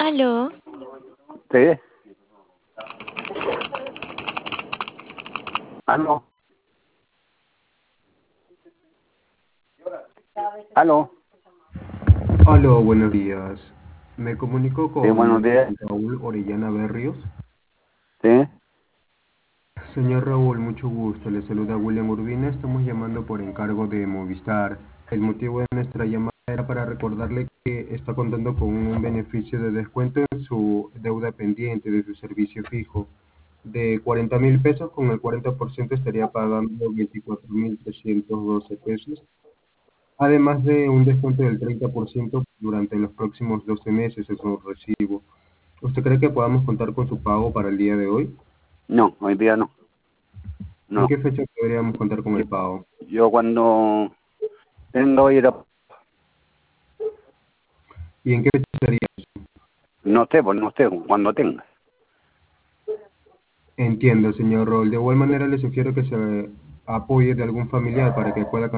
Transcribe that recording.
Aló, Sí. Aló. Aló. Aló, buenos días. Me comunico Sí, buenos con días. Raúl Orellana Berrios. Sí. Señor Raúl, mucho gusto. Le saluda William Urbina. Estamos llamando por encargo de Movistar. El motivo de nuestra llamada era para recordarle que está contando con un beneficio de descuento en su deuda pendiente de su servicio fijo de 40.000 pesos. Con el 40% estaría pagando 24.312 pesos. Además de un descuento del 30% durante los próximos 12 meses en su recibo. ¿Usted cree que podamos contar con su pago para el día de hoy? No, hoy día no. ¿En No. qué fecha podríamos contar con Yo, el pago? yo cuando tenga hoy era, ¿Y en qué fecha sería? no sé, pues no sé, cuando tenga. Entiendo, señor Rol. De igual manera le sugiero que se apoye de algún familiar para que pueda